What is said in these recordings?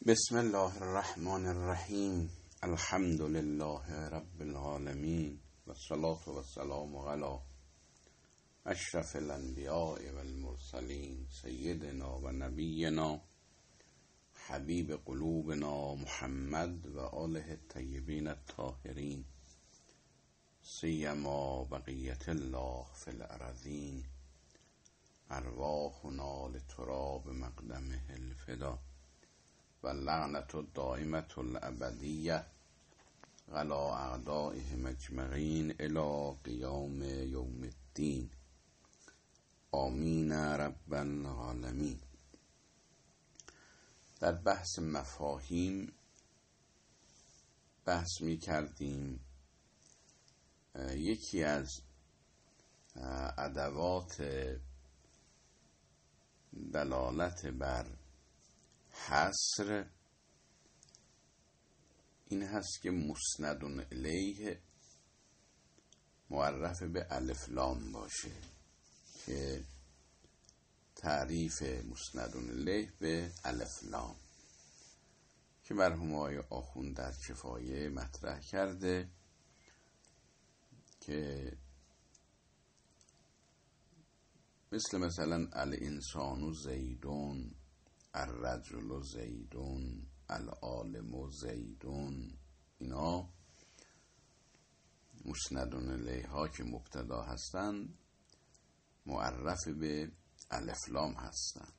بسم الله الرحمن الرحیم. الحمد لله رب العالمین و الصلاة و السلام علی اشرف الانبیاء و المرسلین سیدنا و نبینا حبیب قلوبنا محمد و آله الطیبین الطاهرین سیما بقیت الله فی الارضین ارواحنا لتراب مقدمه الفدا و لعنت الدائمة الابدیه علی اعدائهم اجمعین الی قیام یوم الدین آمین رب العالمین. در بحث مفاهیم بحث می کردیم. یکی از ادوات دلالت بر حصر این هست که مسند الیه معرف به الف لام باشه، که تعریف مسند الیه به الف لام که مرحوم آقای آخوند در کفایه مطرح کرده که مثلا الانسان زیدون، الرجل زیدون، العالم زیدون، اینا مسند الیه ها که مبتدا هستند معرف به الف لام هستند،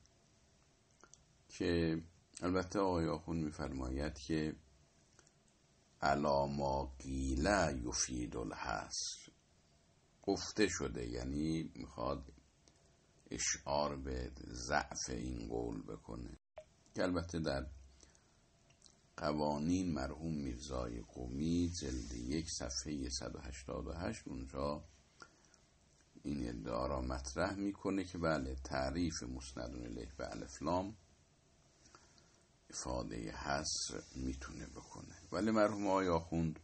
که البته آقای آخوند می‌فرماید که علی ما قیل یفید الحصر، گفته شده، یعنی میخواد اشعار به ضعف این قول بکنه، که البته در قوانین مرحوم میرزای قمی جلد 1 صفحه 188 اونجا این ادعا را مطرح میکنه که بله تعریف مسند الیه به الف لام افاده حصر میتونه بکنه، ولی مرحوم آقای آخوند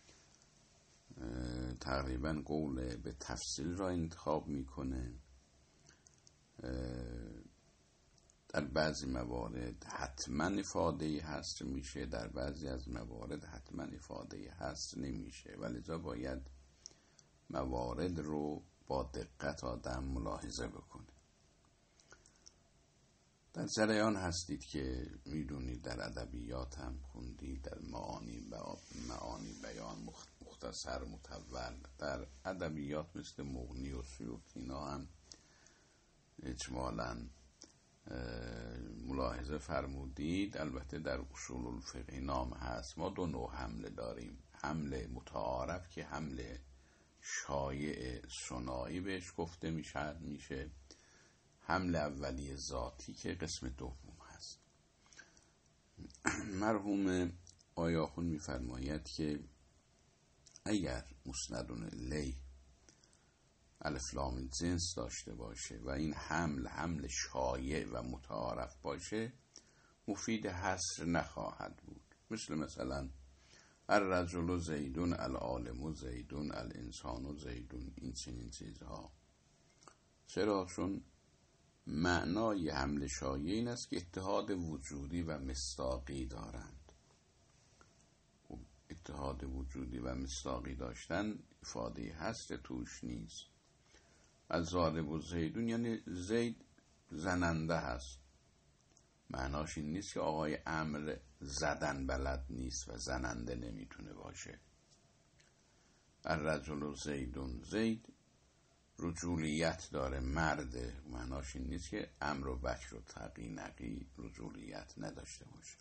تقریبا قول به تفصیل را انتخاب میکنه. در بعضی موارد حتما افاده حصر میشه، در بعضی از موارد حتما افاده حصر نمیشه، ولذا باید موارد رو با دقت آدم ملاحظه بکنه. در جریان هستید که میدونید در ادبیات هم خوندید، در معانی بیان مختصر مطول، در ادبیات مثل مغنی و سیوطی اینا هم اجمالاً ملاحظه فرمودید. البته در اصول الفقه نام هست. ما دو نوع حمله داریم: حمله متعارف که حمله شایع ثنایی بهش گفته میشه، حمله اولی ذاتی که قسم دوم هست. مرحوم آقای آخوند میفرماید که اگر مسند الیه الف لام جنس داشته باشه و این حمل شایع و متعارف باشه، مفید حصر نخواهد بود. مثلا الرجل زیدون، العالم زیدون، الانسان زیدون، این چنین چیزها. چرا؟ چون معنای حمل شایع این است که اتحاد وجودی و مصداقی دارند. اتحاد وجودی و مصداقی داشتن افاده حصر توش نیست. از ضارب و زیدون یعنی زید زننده هست، معناش این نیست که آقای امر زدن بلد نیست و زننده نمیتونه باشه. الرجل زیدون، زید رجولیت داره، مرده، معناش این نیست که امر و بکر و تقی نقی رجولیت نداشته باشه.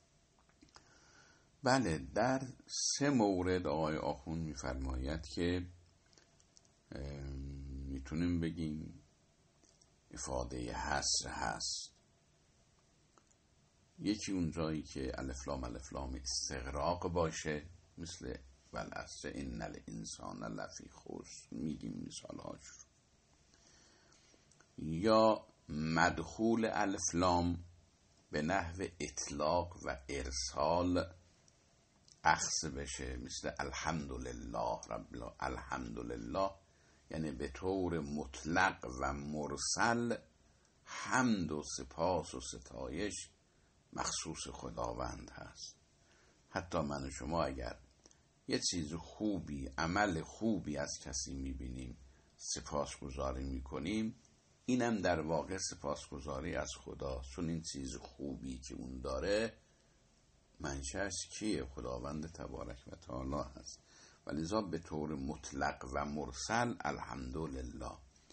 بله، در 3 مورد آقای آخوند میفرماید که میتونیم بگیم افاده حصر هست. یکی اون جایی که الف لام استغراق باشه، مثل والعصر ان الانسان لفی خسر، میگیم مثالهاش، یا مدخول الف لام به نحو اطلاق و ارسال اخذ بشه، مثل الحمدلله رب الحمدلله، یعنی به طور مطلق و مرسل حمد و سپاس و ستایش مخصوص خداوند هست. حتی من و شما اگر یه چیز خوبی، عمل خوبی از کسی میبینیم، سپاسگزاری میکنیم، اینم در واقع سپاسگزاری از خدا، چون این چیز خوبی که اون داره منشأش کیه؟ خداوند تبارک و تعالی هست. ولذا به طور مطلق و مرسل الحمدلله.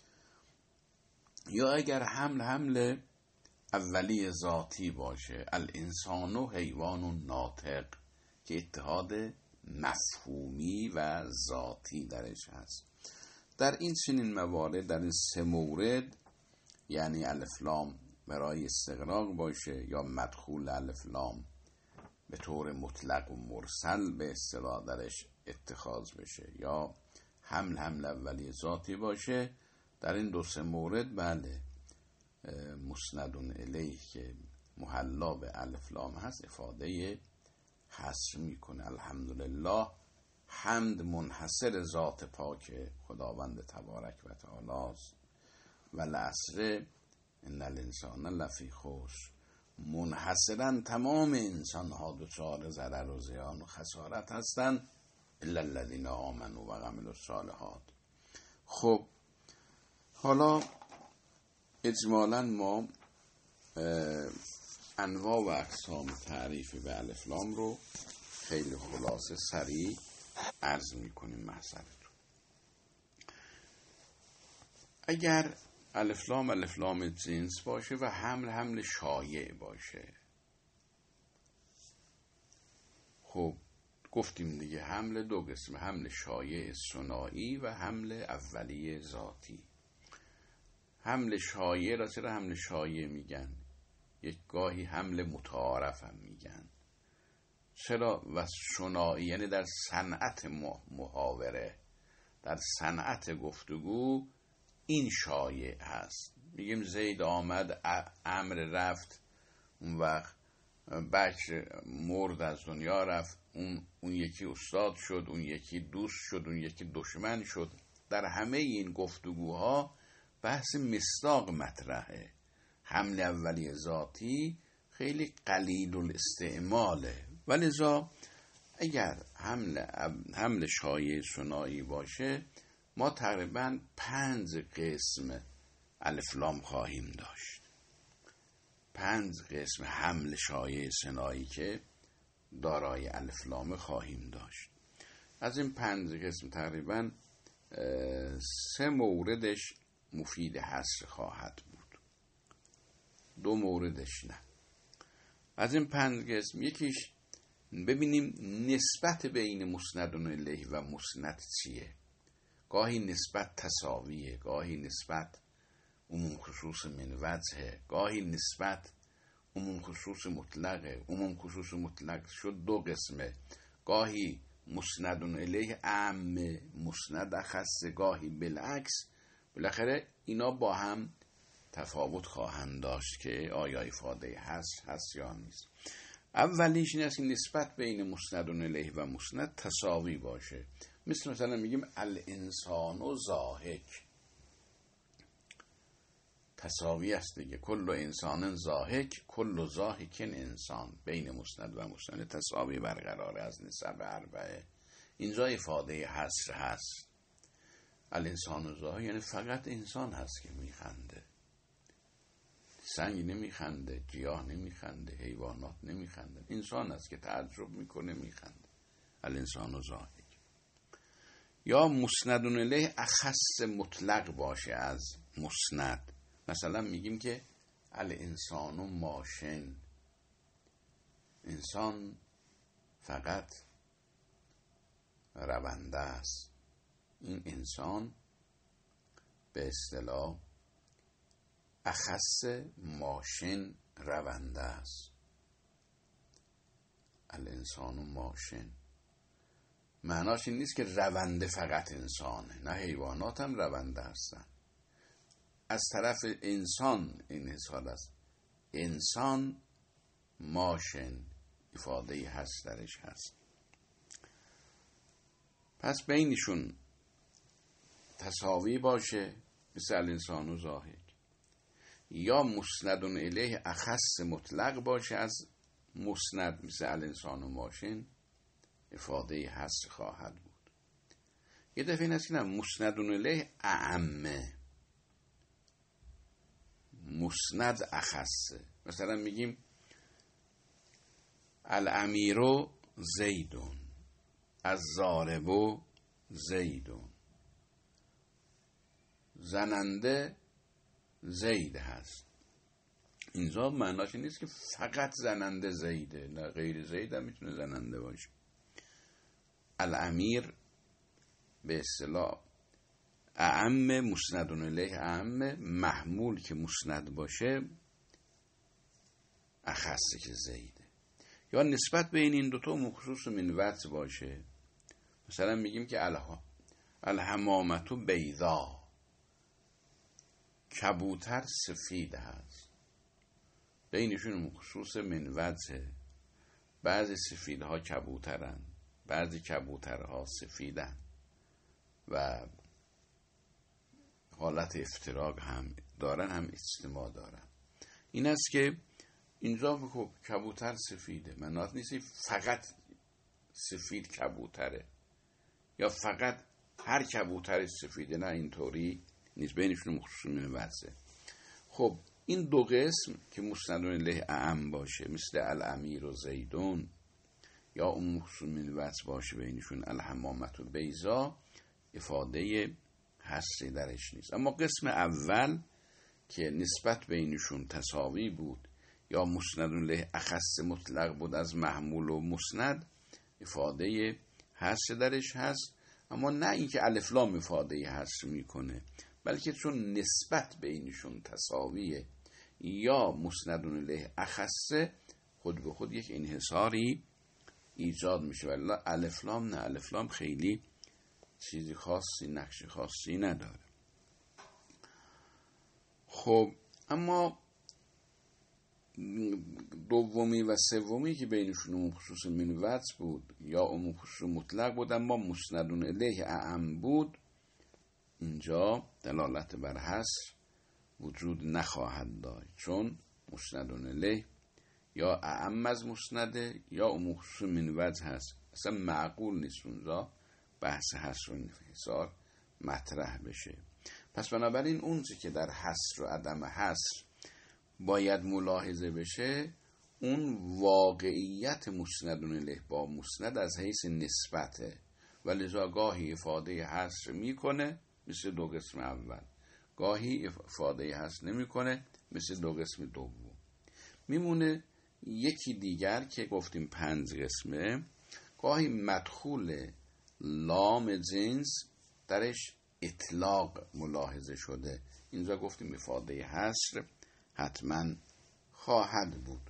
یا اگر حمل اولی ذاتی باشه، الانسان و حیوان ناطق، که اتحاد مفهومی و ذاتی درش هست. در این چنین موارد، در این سه مورد، یعنی الف لام برای استغراق باشه، یا مدخول الف لام به طور مطلق و مرسل به اصطلاح درش اتخاذ بشه، یا حمل اولی ذاتی باشه، در این دو سه مورد بله مسند الیه که محلا به الف لام هست افاده حصر میکنه. الحمدلله، حمد منحصر ذات پاک خداوند تبارک و تعالی است. و العصر ان الانسان لفی خسر، منحصرا تمام انسان ها دچار ضرر و زیان و خسارت هستند الا الذین آمنوا و عملوا الصالحات. خب حالا اجمالا ما انواع و اقسام تعریف به الف لام رو خیلی خلاصه سریع عرض میکنیم محضرتون. اگر الف لام جنس باشه و حمل شایع باشه، خب گفتیم دیگه حمل دو قسم، حمل شایع ثنایی و حمل اولیه ذاتی. حمل شایع را چرا حمل شایع میگن؟ یک گاهی حمل متعارف هم میگن. چرا؟ و ثنایی یعنی در صنعت محاوره، در صنعت گفتگو این شایع هست. میگیم زید آمد، عمرو رفت، اون وقت بکر مرد از دنیا رفت، اون یکی استاد شد، اون یکی دوست شد، اون یکی دشمن شد. در همه این گفتگوها بحث مصداق مطرحه. حمل اولی ذاتی خیلی قلیل الاستعماله، ولذا اگر حمل شایع ثنایی باشه ما تقریبا 5 قسم الف لام خواهیم داشت. 5 قسم حمل شایع ثنایی که دارای الف لام خواهیم داشت. از این 5 قسم تقریبا 3 موردش مفید حصر خواهد بود، 2 موردش نه. از این 5 قسم یکیش ببینیم نسبت بین مسند الیه و مسند چیه. گاهی نسبت تساویه، گاهی نسبت عموم خصوص من وجهه، گاهی نسبت عموم خصوص مطلقه. عموم خصوص مطلق شد 2 قسمه، گاهی مسند الیه عام، مسند اخص، گاهی بالعکس. بالاخره اینا با هم تفاوت خواهند داشت که آیا افاده هست یا نیست. اولیش این است که نسبت بین مسند الیه و مسند تساوی باشه. مثلا میگیم الانسان و ضاحک، تساوی است دیگه. کل انسان ضاحک، کل ضاحک انسان. بین مسند و مسند تساوی برقراره از نسب 4. اینجا افاده حصر هست. الانسان و ضاحک یعنی فقط انسان هست که میخنده، سنگ نمیخنده، گیاه نمیخنده، حیوانات نمیخنده، انسان است که تعجب میکنه میخنده. الانسان و ضاحک. یا مسند الیه اخص مطلق باشه از مسند. مثلا میگیم که الانسان و ماشین، انسان فقط رونده است. این انسان به اصطلاح اخص ماشین رونده است. الانسان و ماشین معناش این نیست که رونده فقط انسانه، نه، حیوانات هم رونده هستن. از طرف انسان این حساب است. انسان ماشین افاده هست درش هست. پس بینشون تساوی باشه مثل الانسان و ضاحک. یا مسند الیه اخص مطلق باشه از مسند، مثل الانسان و ماشین، افاده حصر خواهد بود. یه دفعه این هست که نه، مسند الیه اعمه، مسند اخصه. مثلا میگیم الامیرو زیدون، از ضاربو زیدون، زننده زید هست. اینجا معناش نیست که فقط زننده زیده، نه، غیر زید هم میتونه زننده باشه. الامیر به اصطلاح اعم، مسند الیه اعم، محمول که مسند باشه اخصه که زیده. یا نسبت بین این دوتا مخصوص من وجه باشه. مثلا میگیم که الحمامتو بیضا، کبوتر سفید هست. بینشون مخصوص من وجه. بعضی سفیدها کبوترن، بعضی کبوترها سفیدن و حالت افتراق هم دارن، هم اجتماع دارن. این است که اینجا خب کبوتر سفیده، منات نیستی فقط سفید کبوتره یا فقط هر کبوتر سفیده، نه، اینطوری نیست، بینشون مخصوص من وجه. خب این دو قسم که مسند الیه اعم باشه مثل الامیر و زیدون، یا اون مخصوص من وجه باشه بینشون الحمامت و بیضا، افاده حصری درش نیست. اما قسم اول که نسبت بینشون تساوی بود یا مسند الیه اخص مطلق بود از محمول و مسند، افاده حصر درش هست. اما نه اینکه الف لام افاده حصر میکنه، بلکه چون نسبت بینشون تساویه یا مسند الیه اخص، خود به خود یک انحصاری ایجاد میشه. ولی الف لام نه، الف لام خیلی چیزی خاصی، نقش خاصی نداره. خب اما دومی و سومی که بینشون اون خصوص من وجه بود یا اون خصوص مطلق بود اما مسند الیه اعم بود، اینجا دلالت بر حصر وجود نخواهد داشت، چون مسند الیه یا اعم از مسنده یا اون خصوص من وجه هست. اصلا معقول نیست اونجا بحث حصر و انحصار مطرح بشه. پس بنابراین اون چیزی که در حصر و عدم حصر باید ملاحظه بشه، اون واقعیت مسند الیه با مسند از حیث نسبته و لذا گاهی افاده حصر میکنه مثل دو قسم اول، گاهی افاده حصر نمیکنه مثل دو قسم دوم. میمونه یکی دیگر که گفتیم 5 قسمه، گاهی مدخول لام جنس درش اطلاق ملاحظه شده. اینجا گفتیم افاده حصر حتما خواهد بود،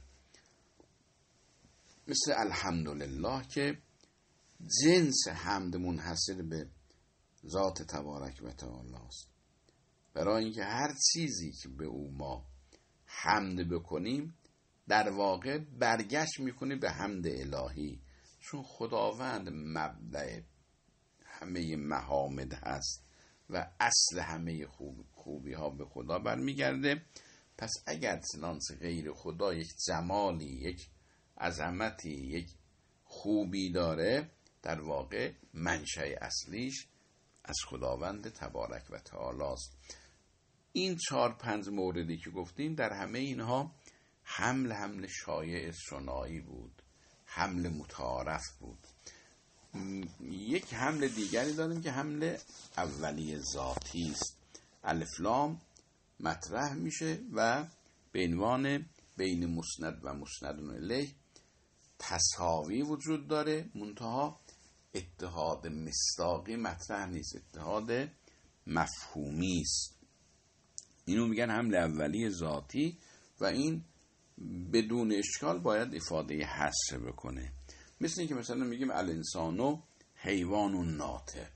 مثل الحمدلله که جنس حمد منحصر به ذات تبارک و تعالی است. برای اینکه هر چیزی که به او ما حمد بکنیم در واقع برگشت میکنه به حمد الهی، چون خداوند مبدأ همه محامد هست و اصل همه خوبی ها به خدا برمیگرده. پس اگر چنانچه غیر خدا یک جمالی، یک عظمتی، یک خوبی داره، در واقع منشأ اصلیش از خداوند تبارک و تعالی است. این 4-5 موردی که گفتیم در همه اینها حمل شایع ثنایی بود، حمل متعارف بود. یک حمل دیگری داریم که حمل اولی ذاتی است. الف لام مطرح میشه و به عنوان بین مسند و مسند الیه تساوی وجود داره، منتها اتحاد مصداقی مطرح نیست، اتحاد مفهومی است. اینو میگن حمل اولی ذاتی و این بدون اشکال باید افاده حصر بکنه. مثل این که مثلا میگیم الانسانو حیوان ناطق،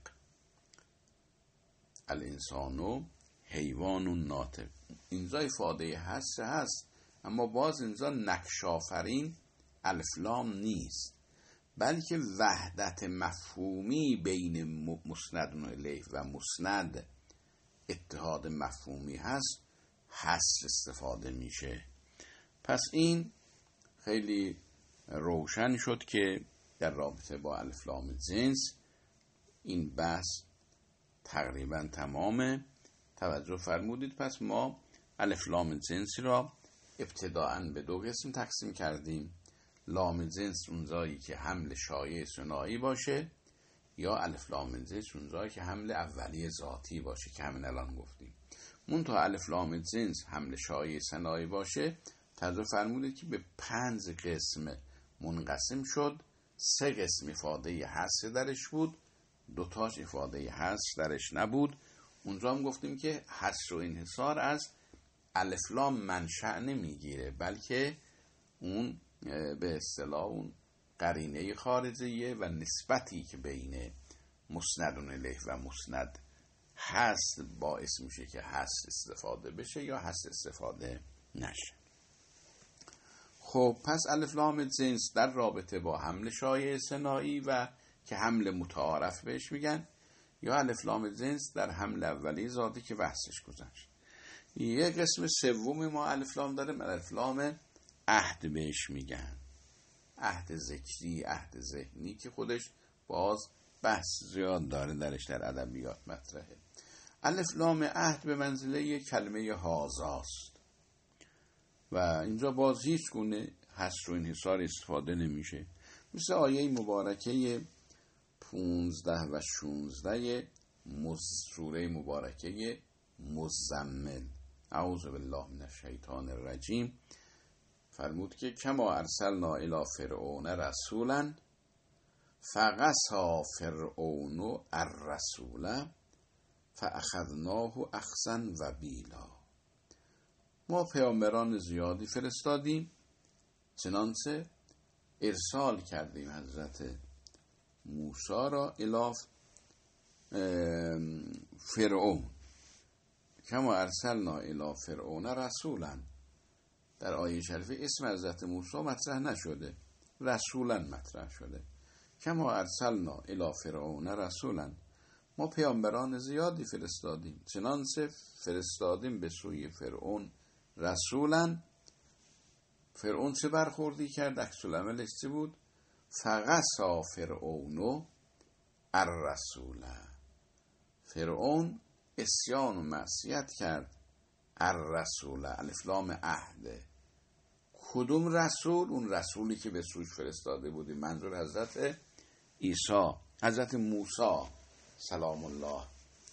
الانسانو حیوان ناطق، اینجا افاده حصر هست، اما باز اینجا نقش آفرین الف لام نیست، بلکه وحدت مفهومی بین مسند الیه و مسند اتحاد مفهومی هست. حصر استفاده میشه. پس این خیلی روشن شد که در رابطه با الف لام جنس این بحث تقریبا تمامه. توجه فرمودید. پس ما الف لام جنسی را ابتداءً به دو قسم تقسیم کردیم. لام جنس اونجایی که حمل شایع ثنایی باشه، یا الف لام جنس اونجایی که حمل اولیه ذاتی باشه که همین الان گفتیم. منتها الف لام جنس حمل شایع ثنایی باشه، توجه فرمودید که به 5 قسم منقسم شد. 3 قسم افاده حصر درش بود، 2 تاش افاده حصر درش نبود. اونجا هم گفتیم که حصر و انحصار از الف لام منشأ نمیگیره، بلکه اون به اصطلاح اون قرینه خارجیه و نسبتی که بین مسند الیه و مسند هست باعث میشه که هست استفاده بشه یا هست استفاده نشه. خب پس الف لام جنس در رابطه با حمل شایع ثنایی و که حمل متعارف بهش میگن، یا الف لام جنس در حمل اولی ذاتی که بحثش گذشت. یه قسم سوم ما الف لام داریم، الف لام عهد بهش میگن، عهد ذکری، عهد ذهنی، که خودش باز بحث زیاد داره درش، در ادبیات مطرحه. الف لام عهد به منزله یک کلمه هازاست و اینجا باز هیچ گونه حصر و انحصار استفاده نمیشه، مثل آیه مبارکه 15 و 16 سوره مبارکه مزمل. اعوذ بالله من الشیطان الرجیم. فرمود که کما ارسلنا الی فرعون رسولا فقصا فرعون الرسول فاخذناه اخذا وبیلا. ما پیامبران زیادی فرستادیم، چنانچه ارسال کردیم حضرت موسی را الی فرعون. کما ارسلنا الی فرعون رسولا، در آیه شریفه اسم حضرت موسی مطرح نشده، رسولا مطرح شده. کما ارسلنا الی فرعون رسولا، ما پیامبران زیادی فرستادیم، چنانچه فرستادیم به سوی فرعون رسولا. فرعون چه برخوردی کرد؟ عکس العملش چه بود؟ فقصا فرعون الرسول، فرعون عصیان و معصیت کرد. الرسول الف لام عهد، کدوم رسول؟ اون رسولی که به سوش فرستاده بودیم، منظور حضرت عیسی، حضرت موسی سلام الله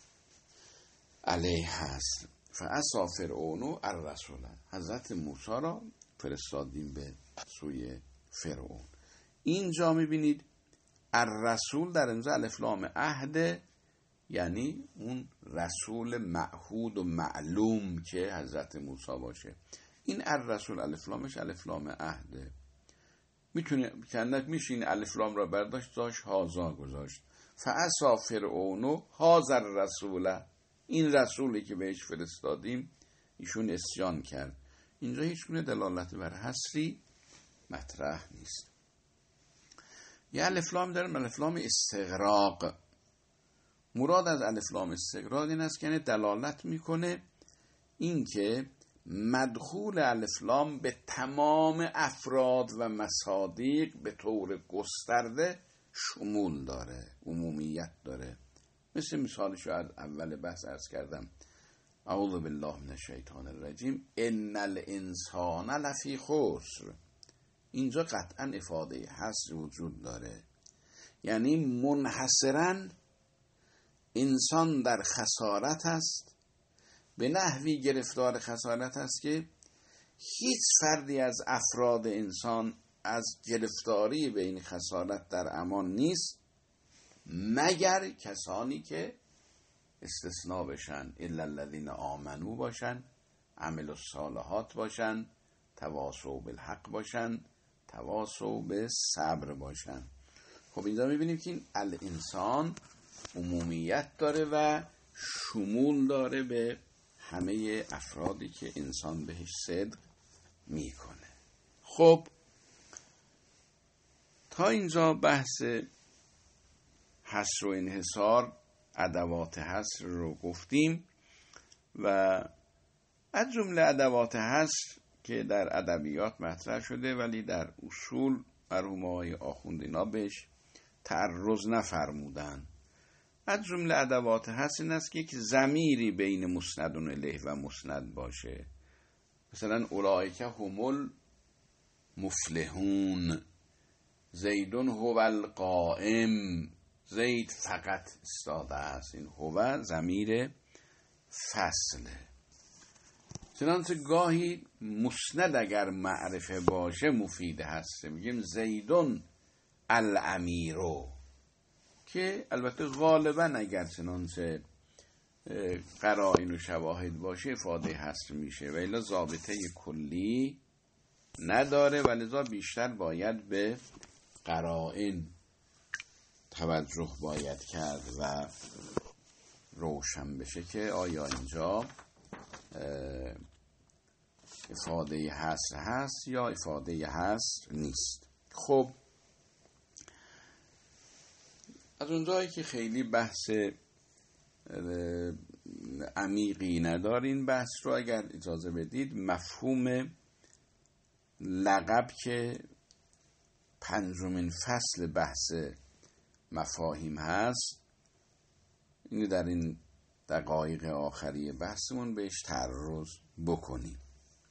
علیه هست. فعصا فرعون الرسول، حضرت موسی را فرستادیم به سوی فرعون. اینجا میبینید الرسول در اینجا الف لام عهد، یعنی اون رسول معهود و معلوم که حضرت موسی باشه. این الرسول الف لامش الف لام عهده. میتونه کنک میشه این الف لام را برداشت داشت هازا گذاشت. فعصا فرعون هذا الرسول، این رسولی که بهش فرستادیم ایشون عصیان کرد. اینجا هیچ گونه دلالت بر حصری مطرح نیست. یه الف لام داریم، الف لام استغراق. مراد از الف لام استغراق این است که یعنی دلالت میکنه این که مدخول الف لام به تمام افراد و مصادیق به طور گسترده شمول داره، عمومیت داره. مثالش رو از اول بحث عرض کردم، اعوذ بالله من الشیطان الرجیم ان الانسان لفی خسر. اینجا قطعا افاده حصر وجود داره، یعنی منحصراً انسان در خسارت است، به نحوی گرفتار خسارت است که هیچ فردی از افراد انسان از گرفتاری به این خسارت در امان نیست، مگر کسانی که استثناء بشن، الا الذین آمنو باشن، عملوا الصالحات باشن، تواصوا بالحق باشن، تواصوا بالصبر باشن. خب اینجا میبینیم که این الانسان عمومیت داره و شمول داره به همه افرادی که انسان بهش صدق میکنه. خب تا اینجا بحث حصر و انحصار، ادوات حصر رو گفتیم و از جمله ادوات هست که در ادبیات مطرح شده ولی در اصول مرحوم‌های آخوند اینا بهش تعرض نفرمودن. از جمله ادوات هست این است که یک ضمیری بین مسند الیه و مسند باشه. مثلا اولئک هم المفلحون، زید هو القائم، زید فقط استاده است. این هو ضمیر فصله. چنانچه گاهی مسند اگر معرفه باشه مفید هست، میگیم زیدون الامیرو، که البته غالبا اگر چنانچه قرائن و شواهد باشه افاده حصر میشه و الا ضابطه کلی نداره و لذا بیشتر باید به قرائن توجه باید کرد و روشن بشه که آیا اینجا افاده حصر هست یا افاده حصر نیست. خب از اونجایی که خیلی بحث عمیقی ندارین بحث رو اگر اجازه بدید مفهوم لقب که پنجمین فصل بحث مفاهیم هست اینو در این دقایق آخری بحثمون بهش تعرض بکنیم.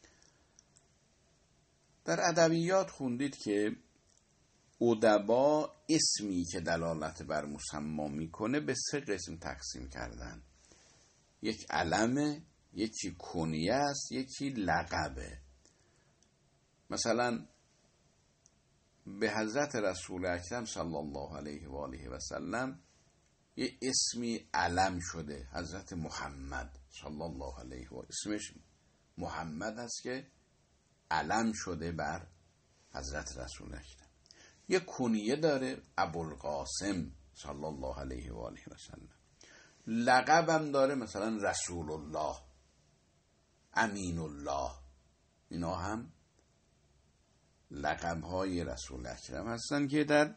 در ادبیات خوندید که ادبا اسمی که دلالت بر مسما میکنه به 3 قسم تقسیم کردن. یک علمه، یکی کنیه است، یکی لقبه. مثلا به حضرت رسول اکرم صلی الله علیه و آله و سلم یه اسمی علم شده، حضرت محمد صلی الله علیه و اسمش محمد است که علم شده بر حضرت رسول اکرم. یه کنیه داره ابوالقاسم صلی الله علیه و آله و سلم. لقب هم داره مثلا رسول الله، امین الله. اینا هم لقب های رسول اکرم هستن که در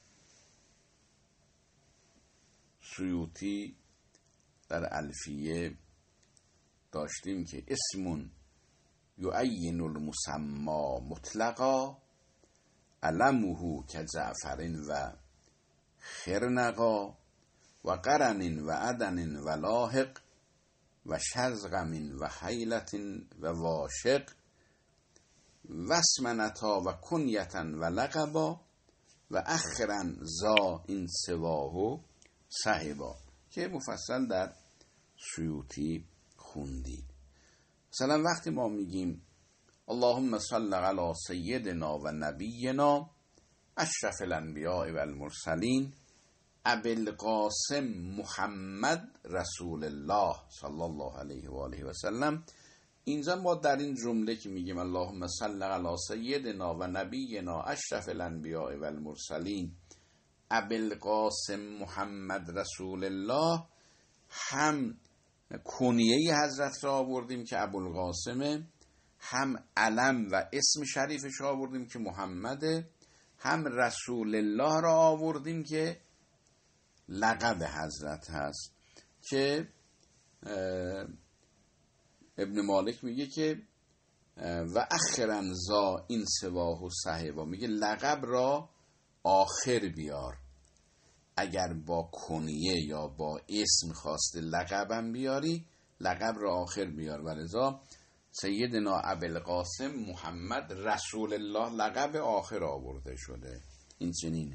سیوطی در الفیه داشتیم که اسمون یعین المسما مطلقا علمه که جعفر و خرنقا و قرن و عدن و لاحق و شزغم و حیلت و واشق و اسمنتا و کنیتا و لقبا و اخرا زا این سواه صحبا، که مفصل در سیوطی خوندید. مثلا وقتی ما میگیم اللهم صل علی سیدنا و نبینا اشرف الانبیاء و المرسلین ابوالقاسم محمد رسول الله صلی الله علیه و آله و سلم، اینجا ما در این جمله که میگیم اللهم صل علی سیدنا و نبینا اشرف الانبیاء و المرسلین ابوالقاسم محمد رسول الله، هم کنیه حضرت را آوردیم که ابوالقاسمه، هم علم و اسم شریفش آوردیم که محمده، هم رسول الله را آوردیم که لقب حضرت هست. که ابن مالک میگه که و اخرا زا این سواه و صحبا، میگه لقب را آخر بیار. اگر با کنیه یا با اسم خواسته لقبم بیاری، لقب را آخر بیار. ولذا سیدنا ابوالقاسم محمد رسول الله لقب آخر آورده شده. این چنینه.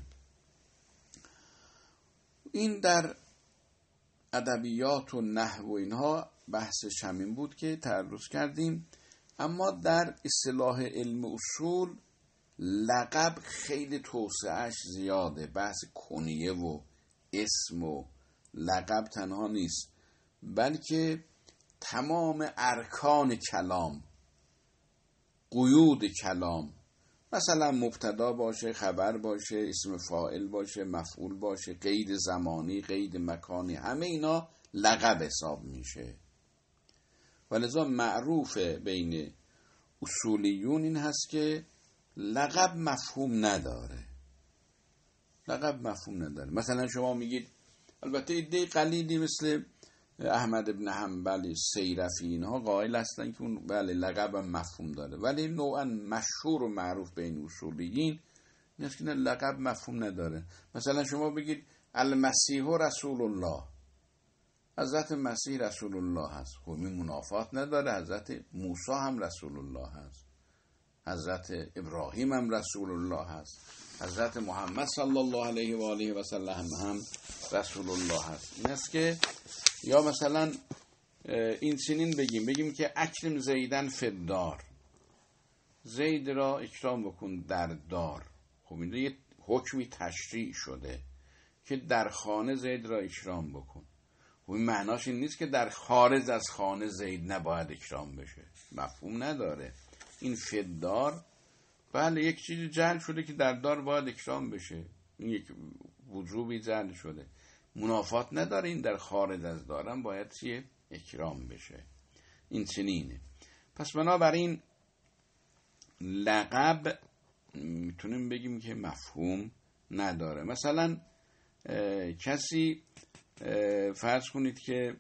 این در ادبیات و نحو و اینها بحثش همین بود که تعرض کردیم. اما در اصطلاح علم اصول لقب خیلی توسعهش زیاده. بحث کنیه و اسم و لقب تنها نیست، بلکه تمام ارکان کلام، قیود کلام، مثلا مبتدا باشه، خبر باشه، اسم فاعل باشه، مفعول باشه، قید زمانی، قید مکانی، همه اینا لقب حساب میشه. ولذا معروف بین اصولیون این هست که لقب مفهوم نداره. لقب مفهوم نداره. مثلا شما میگید، البته ایده قلیلی مثل احمد ابن حنبل، سیرفی، اینها قائل هستن که اون بله لقب هم مفهوم داره، ولی نوعا مشهور و معروف بین اصولیین این است که لقب مفهوم نداره. مثلا شما بگید المسیح رسول الله، حضرت مسیح رسول الله هست، خب این منافات نداره. حضرت موسی هم رسول الله هست، حضرت ابراهیم هم رسول الله هست، حضرت محمد صلی الله علیه و آله و سلم هم رسول الله هست. این است که یا مثلا این چنین بگیم که اکرم زیدن فی الدار، زید را اکرام بکن در دار. خب این یه حکمی تشریع شده که در خانه زید را اکرام بکن. خب این معناش این نیست که در خارج از خانه زید نباید اکرام بشه، مفهوم نداره. این فی الدار بله یک چیزی جعل شده که در دار باید اکرام بشه، این یک وجوبی جعل شده، منافات نداره. این در خارج از دارم باید چیه؟ اکرام بشه. این چنینه. پس بنابراین لقب میتونیم بگیم که مفهوم نداره. مثلا کسی فرض کنید که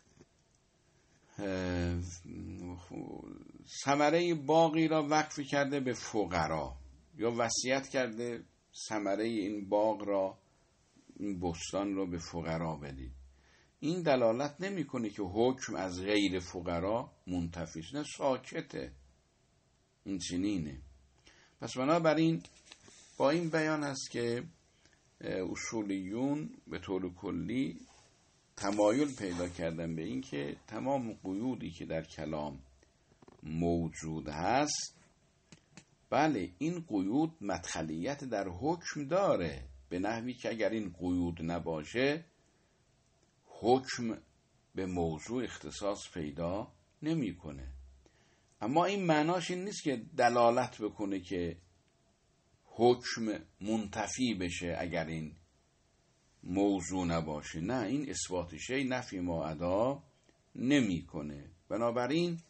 ثمره باغی را وقف کرده به فقرا یا وصیت کرده ثمره این باغ را، این بستان را به فقرا بدید. این دلالت نمیکنه که حکم از غیر فقرا منتفی است، نه ساکته. این چنینه. پس بنابراین با این بیان هست که اصولیون به طور کلی تمایل پیدا کردن به این که تمام قیودی که در کلام موجود هست، بله این قیود مدخلیت در حکم داره، به نحوی که اگر این قیود نباشه حکم به موضوع اختصاص پیدا نمیکنه. اما این معناش این نیست که دلالت بکنه که حکم منتفی بشه اگر این موضوع نباشه. نه، این اثبات شی نفی ما ادا نمیکنه. بنابراین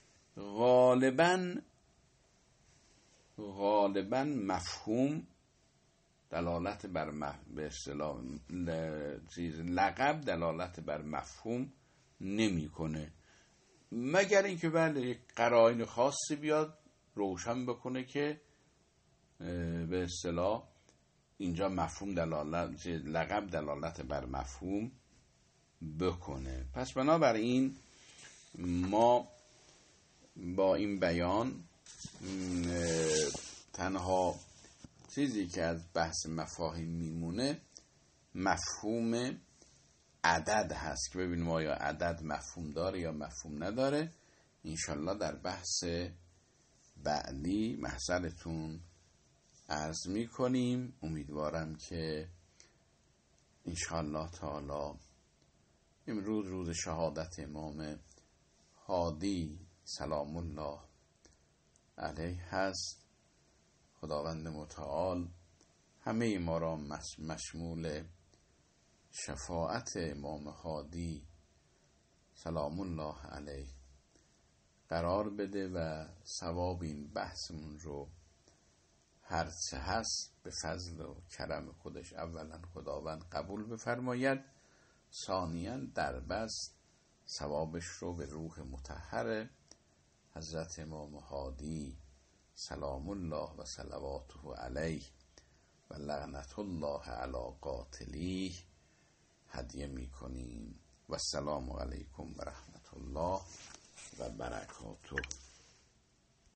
غالباً مفهوم دلالت بر به اصطلاح لقب دلالت بر مفهوم نمیکنه، مگر اینکه بله یک قرائن خاصی بیاد روشن بکنه که به اصطلاح اینجا مفهوم لقب دلالت بر مفهوم بکنه. پس بنابراین ما با این بیان تنها چیزی که از بحث مفاهیم میمونه مفهوم عدد هست که ببینیم آیا عدد مفهوم داره یا مفهوم نداره. انشالله در بحث بعدی محضرتون عرض میکنیم. امیدوارم که انشالله تعالی امروز روز شهادت امام هادی سلام الله علیه هست. خداوند متعال همه ما را مشمول شفاعت امام هادی سلام الله علیه قرار بده و ثواب این بحثمون رو هرچه هست به فضل و کرم خودش اولا خداوند قبول بفرماید، ثانیاً در بست ثوابش رو به روح مطهر حضرت امام هادی سلام الله و صلواته علیه و لعنت الله علی قاتلیه هدیه میکنیم. و السلام علیکم و رحمت الله و برکاته.